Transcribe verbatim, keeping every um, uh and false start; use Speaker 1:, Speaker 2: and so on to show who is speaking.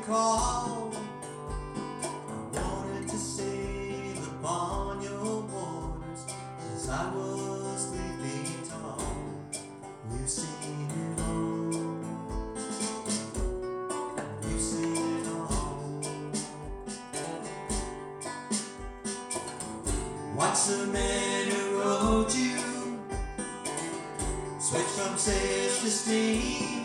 Speaker 1: call. I wanted to sail upon your waters since I was three feet tall. You've seen it all. You've seen it all. Watch the man who wrote you switch from sails to steam.